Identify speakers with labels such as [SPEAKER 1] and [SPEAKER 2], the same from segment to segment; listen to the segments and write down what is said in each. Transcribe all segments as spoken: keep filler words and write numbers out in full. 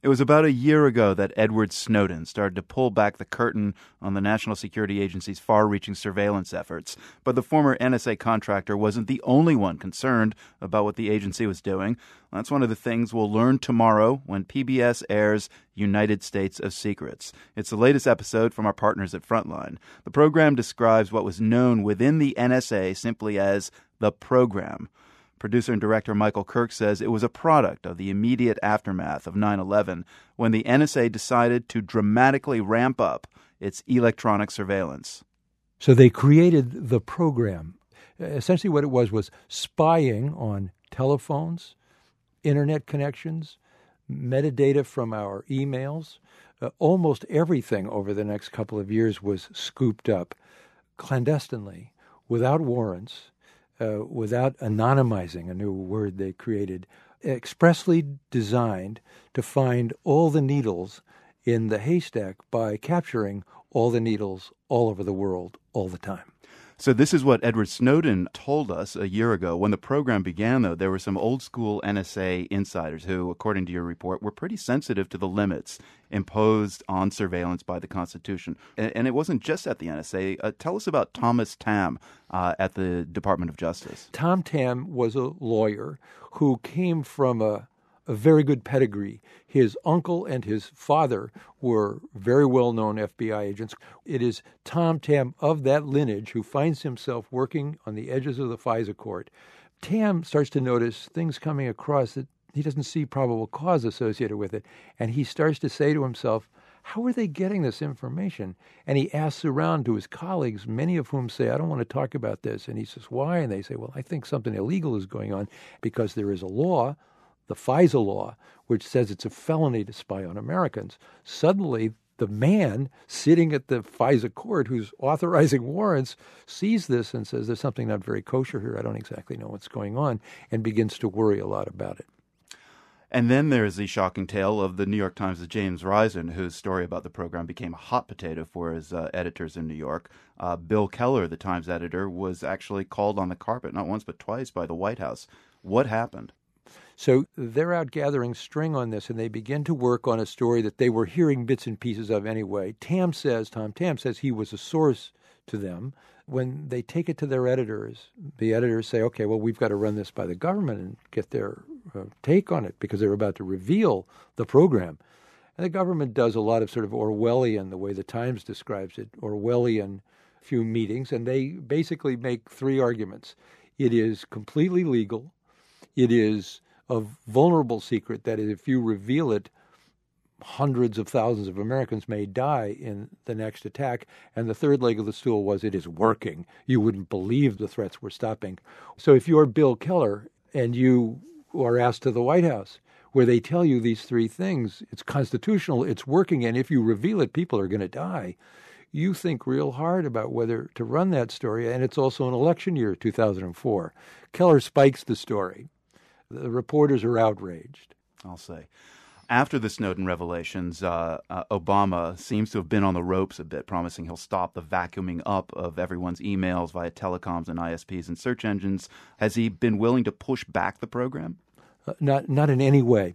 [SPEAKER 1] It was about a year ago that Edward Snowden started to pull back the curtain on the National Security Agency's far-reaching surveillance efforts. But the former N S A contractor wasn't the only one concerned about what the agency was doing. That's one of the things we'll learn tomorrow when P B S airs United States of Secrets. It's the latest episode from our partners at Frontline. The program describes what was known within the N S A simply as the program. Producer and director Michael Kirk says it was a product of the immediate aftermath of nine eleven when the N S A decided to dramatically ramp up its electronic surveillance.
[SPEAKER 2] So they created the program. Essentially what it was was spying on telephones, internet connections, metadata from our emails. Uh, almost everything over the next couple of years was scooped up clandestinely, without warrants, Uh, without anonymizing, a new word they created, expressly designed to find all the needles in the haystack by capturing all the needles all over the world all the time.
[SPEAKER 1] So this is what Edward Snowden told us a year ago. When the program began, though, there were some old-school N S A insiders who, according to your report, were pretty sensitive to the limits imposed on surveillance by the Constitution. And, and it wasn't just at the N S A. Uh, tell us about Thomas Tamm uh, at the Department of Justice.
[SPEAKER 2] Tom Tamm was a lawyer who came from a a very good pedigree. His uncle and his father were very well-known F B I agents. It is Tom Tamm of that lineage who finds himself working on the edges of the FISA court. Tamm starts to notice things coming across that he doesn't see probable cause associated with it, and he starts to say to himself, how are they getting this information? And he asks around to his colleagues, many of whom say, I don't want to talk about this. And he says, why? And they say, well, I think something illegal is going on because there is a law, the FISA law, which says it's a felony to spy on Americans. Suddenly, the man sitting at the FISA court who's authorizing warrants sees this and says, there's something not very kosher here. I don't exactly know what's going on, and begins to worry a lot about it.
[SPEAKER 1] And then there's the shocking tale of the New York Times' James Risen, whose story about the program became a hot potato for his uh, editors in New York. Uh, Bill Keller, the Times editor, was actually called on the carpet not once but twice by the White House. What happened?
[SPEAKER 2] So they're out gathering string on this, and they begin to work on a story that they were hearing bits and pieces of anyway. Tamm says, Tom Tamm says he was a source to them. When they take it to their editors, the editors say, okay, well, we've got to run this by the government and get their uh, take on it because they're about to reveal the program. And the government does a lot of sort of Orwellian, the way the Times describes it, Orwellian few meetings, and they basically make three arguments. It is completely legal. It is a vulnerable secret that is, if you reveal it, hundreds of thousands of Americans may die in the next attack. And the third leg of the stool was it is working. You wouldn't believe the threats were stopping. So if you're Bill Keller and you are asked to the White House, where they tell you these three things, it's constitutional, it's working, and if you reveal it, people are going to die, you think real hard about whether to run that story. And it's also an election year, two thousand four. Keller spikes the story. The reporters are outraged.
[SPEAKER 1] I'll say. After the Snowden revelations, uh, uh, Obama seems to have been on the ropes a bit, promising he'll stop the vacuuming up of everyone's emails via telecoms and I S Ps and search engines. Has he been willing to push back the program?
[SPEAKER 2] Uh, not, not in any way.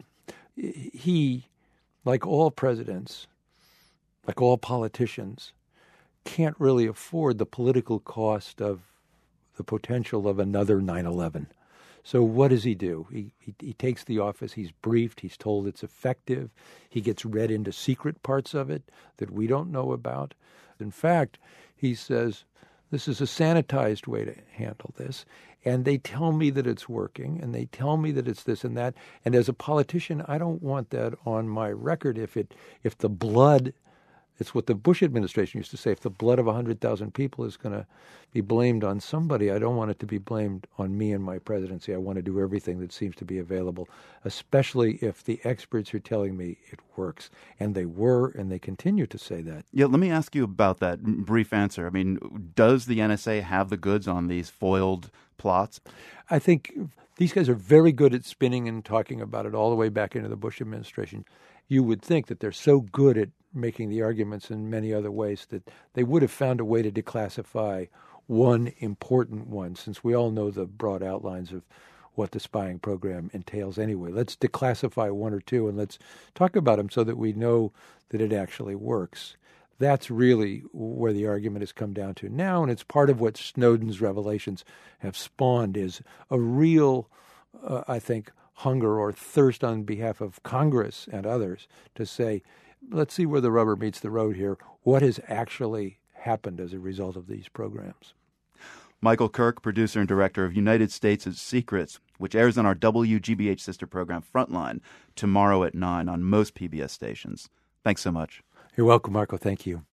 [SPEAKER 2] He, like all presidents, like all politicians, can't really afford the political cost of the potential of another nine eleven. So what does he do? He, he he takes the office, he's briefed, he's told it's effective, he gets read into secret parts of it that we don't know about. In fact, he says, this is a sanitized way to handle this, and they tell me that it's working, and they tell me that it's this and that, and as a politician, I don't want that on my record if it if the blood... It's what the Bush administration used to say. If the blood of one hundred thousand people is going to be blamed on somebody, I don't want it to be blamed on me and my presidency. I want to do everything that seems to be available, especially if the experts are telling me it works. And they were, and they continue to say that.
[SPEAKER 1] Yeah, let me ask you about that brief answer. I mean, does the N S A have the goods on these foiled plots?
[SPEAKER 2] I think these guys are very good at spinning and talking about it all the way back into the Bush administration. You would think that they're so good at making the arguments in many other ways that they would have found a way to declassify one important one, since we all know the broad outlines of what the spying program entails anyway. Let's declassify one or two and let's talk about them so that we know that it actually works. That's really where the argument has come down to now, and it's part of what Snowden's revelations have spawned is a real, uh, I think, hunger or thirst on behalf of Congress and others to say, let's see where the rubber meets the road here. What has actually happened as a result of these programs?
[SPEAKER 1] Michael Kirk, producer and director of United States' Secrets, which airs on our W G B H sister program Frontline tomorrow at nine on most P B S stations. Thanks so much.
[SPEAKER 2] You're welcome, Marco. Thank you.